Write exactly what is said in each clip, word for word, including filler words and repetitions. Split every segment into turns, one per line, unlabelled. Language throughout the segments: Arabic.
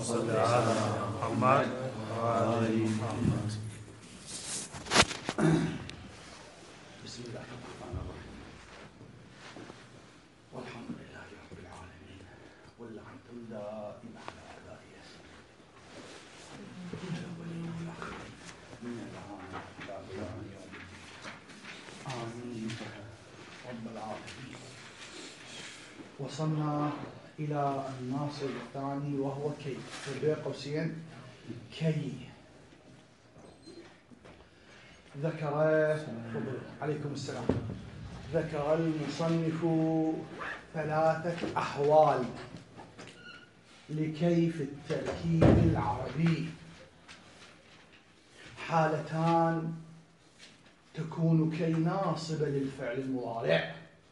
صل على محمد وآل محمد.
بسم الله الرحمن الرحيم. والحمد لله رب العالمين واللعنة الدائمة على أعدائه الأولين والآخرين من الآن إلى قيام يوم الدين. آمين رب العالمين. وصلنا إلى الناصب الثاني وهو كي، بين قوسين كي. ذكر عليكم السلام ذكر المصنف ثلاثة أحوال لكي في التركيب العربي. حالتان تكون كي ناصبة للفعل المضارع،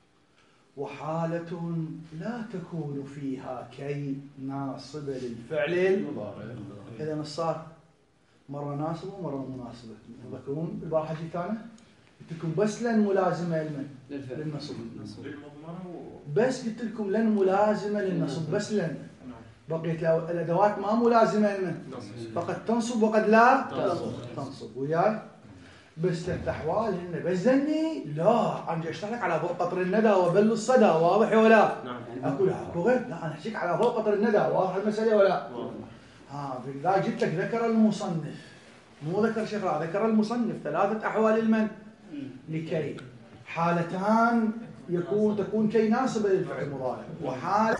وحالة لا تكون فيها كي ناصبة للفعل المضارع. إذا صار مرة ناصبة ومرة مناسبة. تذكرون البارحة شيء ثاني قلت لكم بس لن ملازمة لمن؟ للنصب. بس قلت لكم لن ملازمة للنصب، بس لن. بقيت الأدوات ما ملازمة لمن؟ فقد تنصب وقد لا تنصب. وياي بس ثلاث أحوال هن بس ذني لا أنا أشتغل على ضوء قطر الندى وبل الصدى، واضح ولا؟ نعم. أقول أكو غير لا أنا أحكيك على ضوء قطر الندى، واضح المسألة ولا؟ ها إذا جبت لك ذكر المصنف مو ذكر شيخ، لا ذكر المصنف ثلاثة أحوال المن لكي. حالتان يكون تكون كي ناصبة للفعل المضارع، وحالة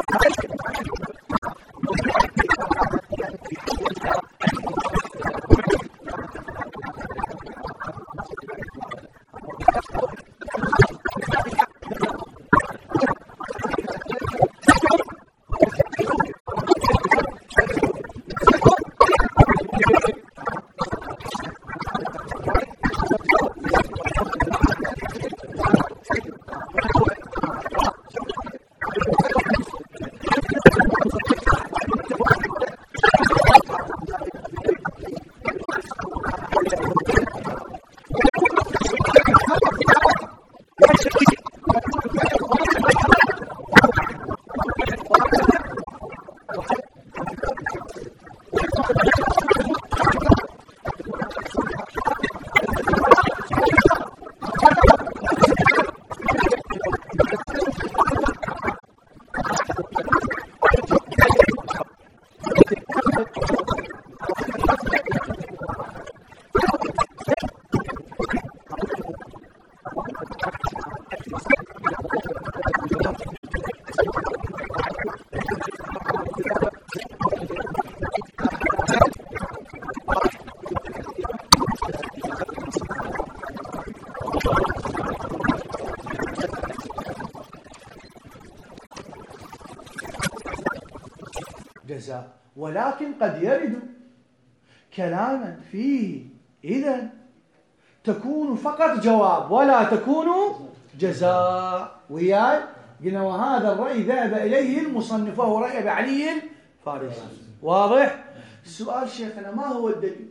جزاء، ولكن قد يرد كلاما فيه إذا تكون فقط جواب ولا تكون جزاء. وياي قلنا وهذا الرأي ذهب إليه المصنف وهو رأي أبي علي الفارسي. واضح؟ السؤال شيخنا ما هو الدليل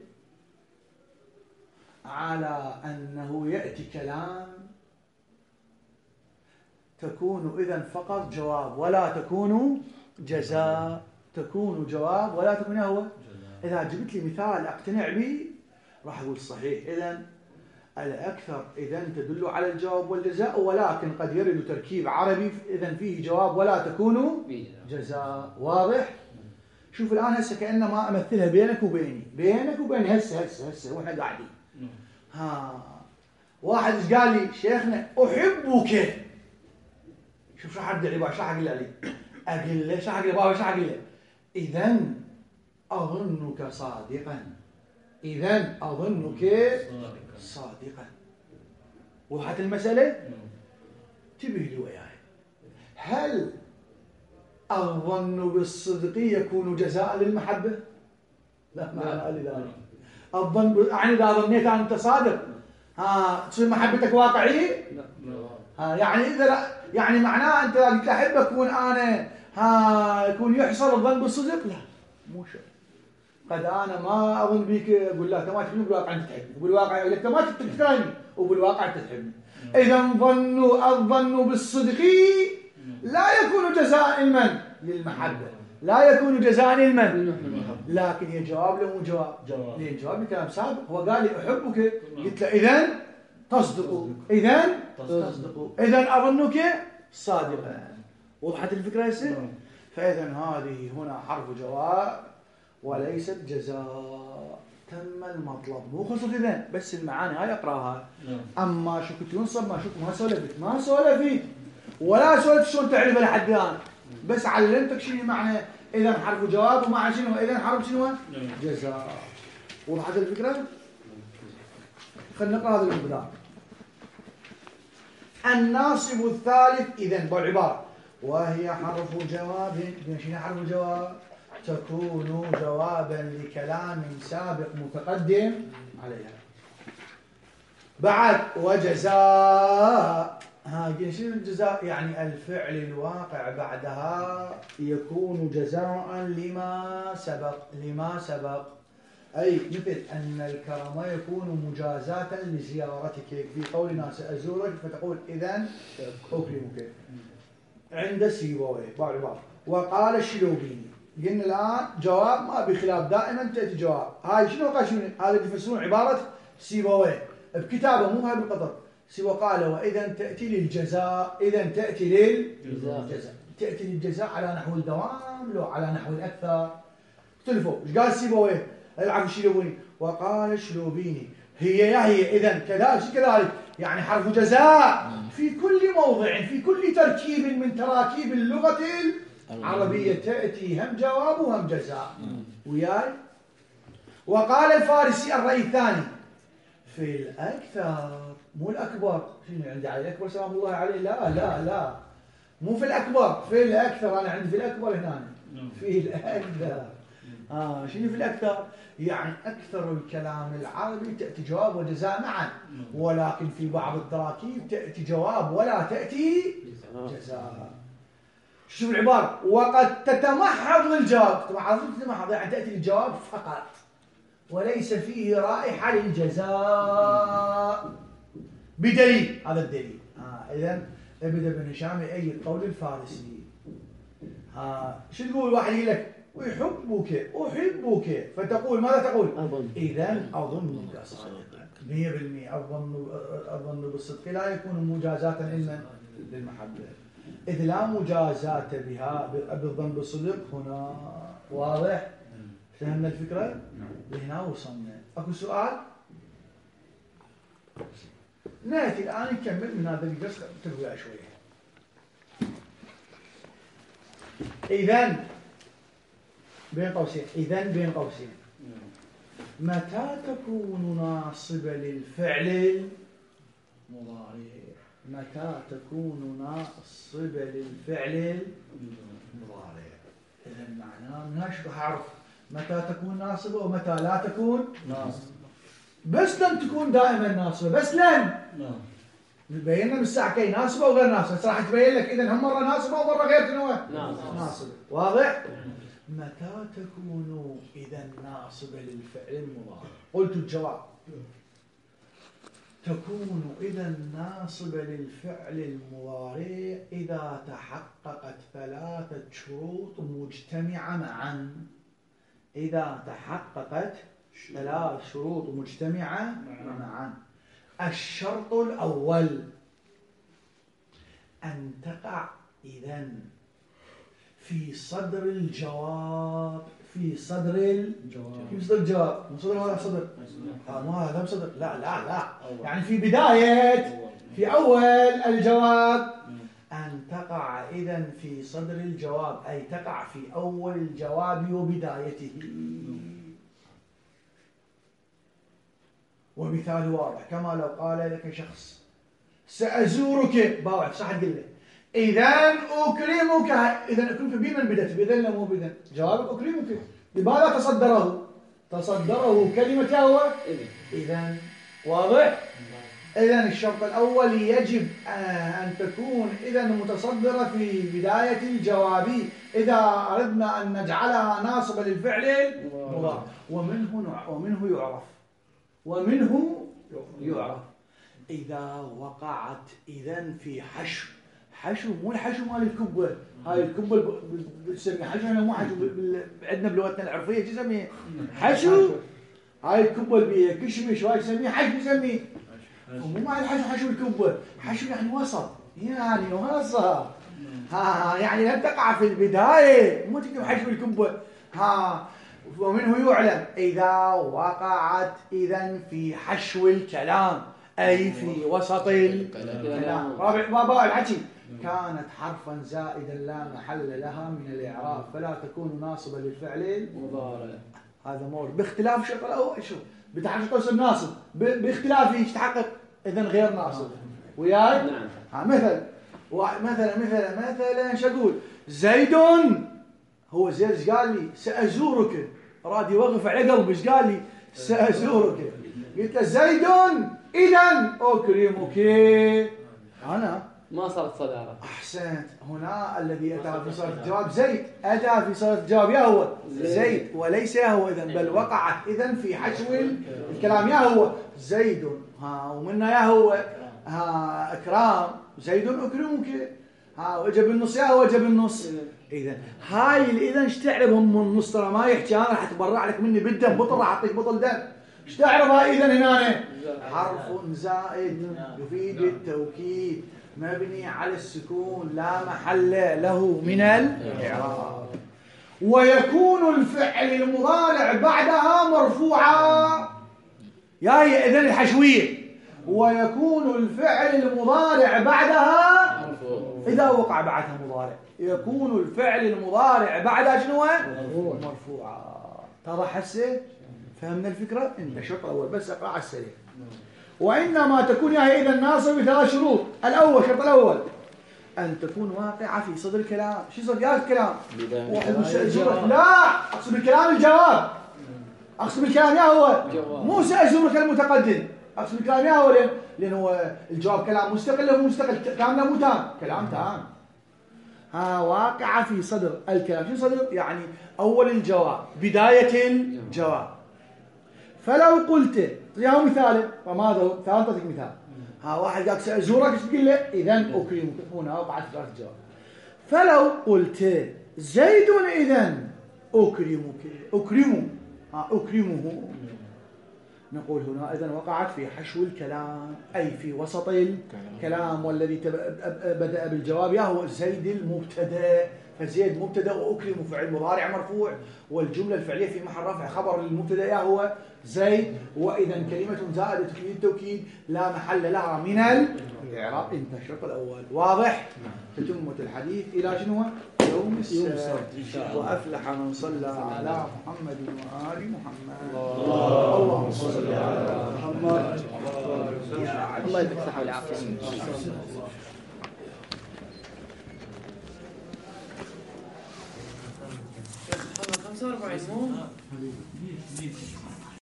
على أنه يأتي كلام تكون إذن فقط جواب ولا تكون جزاء، تكون جواب ولا تكون هو؟ إذا جبت لي مثال أقتنع به راح أقول صحيح. إذن الأكثر إذن تدل على الجواب والجزاء، ولكن قد يرد تركيب عربي إذن فيه جواب ولا تكون جزاء. واضح؟ شوف الآن هسه كأنما أمثلها بينك وبيني، بينك وبيني هسه هسه هسه وإحنا قاعدين. ها واحد قال لي شيخنا أحبك، شوف شو حد لي بابا، شو حق لي أقول له شو حق لي بابا، شو حق له إذن أظنك صادقا، إذن أظنك صادقا. وضحت المسألة؟ تبه لي وياي، هل الظن بالصدق يكون جزاء للمحبة؟ لا ما لي لا. الظن يعني إذا ظنيت أنت صادق ها تصير محبتك واقعية؟ ها يعني إذا لا يعني معناه أنت قلت أحبك أكون أنا ها يكون يحصل الظن بالصدق؟ لا مو شيء. قد أنا ما أظن بيك أقول لا أنت ما تحبني بالواقع أنت تحبني، وبالواقع أقول لك أنت ما تكرهني وبالواقع أنت تحبني. إذا ظن الظن بالصدق لا يكون جزاء لمن؟ للمحبة، لا يكون جزاء لمن؟ لكن هي جواب له مو جواب؟ جواب. ليه جواب لكلام سابق، هو قال لي أحبك، قلت له إذن تصدق، إذن تصدق، إذن أظنك صادقا. وضحت الفكرة هسه؟ فإذا هذه هنا حرف جواب وليست جزاء. تم المطلب، مو خصوص إذن بس المعاني هاي أقراها. أما شو كنت ينصب ما شو ما سولفت ما سولفت ولا سولفت شلون تعرفها لحد الآن، بس علمتك شنو معنى إذن حرف جواب ومع شنو إذن حرف شنو جزاء. وضحت الفكرة؟ خلينا نقرأ هذا المقدار. الناصب الثالث إذن بالعبارة وهي حرف جواب. شنو حرف جواب؟ تكون جوابا لكلام سابق متقدم عليها. بعد وجزاء، ها شنو الجزاء؟ يعني الفعل الواقع بعدها يكون جزاء لما سبق، لما سبق. أي مثل أن الكرم يكون مجازاة لزيارتك، في قولنا سأزورك فتقول إذن أكرمك عند سيبويه. وقال الشلوبيني، قلنا الآن جواب ما بخلاف دائما تأتي جواب. هاي شنو قال شنو؟ هذا يفسرون عبارة سيبويه بكتابه مو هاي بالقطر. سوى قال وإذا تأتي للجزاء، إذا تأتي للجزاء، تأتي للجزاء على نحو الدوام لو على نحو الأكثر. اختلفوا. ايش قال سيبويه؟ العفو الشلوبيني. وقال الشلوبيني هي يا هي إذا كذلك كذلك، يعني حرف جزاء في كل موضع في كل تركيب من تراكيب اللغة عربية تأتي هم جواب وهم جزاء. وياي؟ وقال الفارسي الرأي الثاني في الأكثر مو الأكبر. شنو عندي علي الأكبر سلام الله عليه؟ لا لا لا، مو في الأكبر، في الأكثر. أنا عندي في الأكبر هنا، في الأكثر. آه شنو في الأكثر؟ يعني أكثر الكلام العربي تأتي جواب وجزاء معا، ولكن في بعض التراكيب تأتي جواب ولا تأتي جزاء. شوف العبارة: وقد تتمحض للجواب. تتمحض تتمحض يعني تأتي الجواب فقط وليس فيه رائحة للجزاء بدليل. هذا الدليل. آه إذن ابن بن هشام يأيد قول الفارسي. آه شو تقول؟ واحد يقول لك أحبك أحبك، فتقول ماذا تقول؟ إذن أظنك صادقا. مية بالمية أظن أظن بالصدق لا يكون مجازاة إلا للمحبة، إذ لا مجازاة بها بالظن بالصدق هنا. واضح؟ فهمنا الفكرة؟ لهنا وصلنا. أكو سؤال؟ نأتي الآن نكمل من هذا الجزء ترويع شوية. إذن بين قوسين، إذن بين قوسين، متى تكون ناصبة للفعل المضارع؟ متى تكون ناصبة للفعل المضارع؟ إذن معناه مناش راح أعرف متى تكون ناصبة ومتى لا تكون ناصبة. بس لن تكون دائما ناصبة، بس لن بينا من الساعة كي ناصبة وغير ناصبة. راح تبين لك إذن هم مرة ناصبة ومرة غير تنوع ناصبة. واضح؟ متى تكون إذن ناصبة للفعل المضارع؟ قلت الجواب: تكون إذن ناصبة للفعل المضارع إذا تحققت ثلاثة شروط مجتمعة معا. إذا تحققت ثلاث شروط مجتمعة معا. الشرط الأول أن تقع إذن في صدر الجواب، في صدر الجواب، في صدر الجواب، مو صدر ولا صدر؟ آه ما هذا صدر، لا لا لا، يعني في بداية، في أول الجواب. أن تقع إذن في صدر الجواب أي تقع في أول الجواب وبدايته. ومثال واضح كما لو قال لك شخص: سأزورك، باوعد صح تقول له إذن أكرمك. إذن أكرمك بمن بدأت؟ بإذن لا مو بإذن؟ جوابك أكرمك. لماذا تصدره؟ تصدره كلمة هو إذن. واضح؟ إذن الشرط الأول يجب أن تكون إذن متصدرة في بداية الجواب إذا أردنا أن نجعلها ناصبة للفعل المضارع. ومنه ومنه يعرف ومنه يعرف إذا وقعت إذن في حشو. حشو مو الحشو مال الكبة، هاي الكبة بنسميه حشو. أنا مو حشو عندنا بلغتنا العرفية شو نسميه؟ حشو. هاي الكبة اللي بيها كشمش هاي نسميه حشو. نسميه ومو مع الحشو حشو الكبة. حشو يعني وسط، يعني وسط. ها يعني لا تقع في البداية، مو تكتب حشو الكبة. ها ومنه يعلم إذا وقعت إذن في حشو الكلام أي في وسط الكلام. رابع بابا الحكي كانت حرفا زائدا لا محل لها من الإعراب فلا تكون ناصبة للفعل المضارع. هذا مور باختلاف الشرط الأول. شو بتحقق قوس الناصب باختلاف ايش تحقق إذن غير ناصب. وياي؟ نعم. ها مثلا مثلا مثلا مثلا شو أقول؟ زيد هو زيد ايش قال لي؟ سأزورك. راد يوقف على قلبي ايش قال لي؟ سأزورك. قلت له زيد إذن أكرمك. أنا
ما صارت صدارة.
أحسنت. هنا الذي أتى في صيغة الجواب زيد، أتى في صيغة الجواب يا هو زيد وليس يا هو إذن، بل وقعت إذن في حشو الكلام يا هو زيد. ها ومنا يا هو ها أكرام زيد أكرمك. ها وجب النص يا هو وجب النص. إذن هاي الإذن ايش تعرفهم من النص؟ ترى ما يحكي أنا راح أتبرع لك مني بالدم بطل، راح أعطيك بطل دم. ايش تعرفها إذن هنا؟ حرف زائد يفيد التوكيد مبني على السكون لا محل له من الإعراب. ويكون الفعل المضارع بعدها مرفوعا. يا هي إذن الحشوية. ويكون الفعل المضارع بعدها إذا وقع بعدها مضارع يكون الفعل المضارع بعد شنو؟ مرفوعا. اتضح هسه؟ فهمنا الفكرة؟ انت الشرط الأول بس اقرأ على السريع. وإنما تكون هي إذا ناصب بثلاث شروط. الأول الشرط الأول أن تكون واقعة في صدر الكلام. شو صدر يا الكلام؟ واحد مستأجرك. لا، أقصد بالكلام الجواب. أقصد بالكلام يا هو مو سأجرك المتقدم. أقصد بالكلام يا هو لأن لأن هو الجواب كلام مستقل ولا مو مستقل؟ تام لا مو تام؟ كلام تام. ها واقعة في صدر الكلام. شو صدر؟ يعني أول الجواب، بداية الجواب. فلو قلت يا مثال فماذا؟ ثالثة مثال. ها واحد قال سأزورك، ايش تقول له؟ إذا أكرمك. هنا وقعت ثلاث جواب. فلو قلت زيد إذا أكرمك، أكرمه، ها أكرمه، نقول هنا إذا وقعت في حشو الكلام، أي في وسط الكلام، والذي بدأ بالجواب يا هو زيد المبتدأ، فزيد مبتدأ وأكرم فعل مضارع مرفوع، والجملة الفعلية في محل رفع خبر للمبتدأ يا هو زيد، وإذا كلمة زائدة تفيد التوكيد لا محل لها من الإعراب. انتهى الشرط الأول. واضح؟ تتمة الحديث إلى شنو؟ يوم السبت. وأفلح من صلى على محمد وآل محمد. اللهم صل على محمد.
الله يديك الصحة والعافية. خمسة وأربعين مو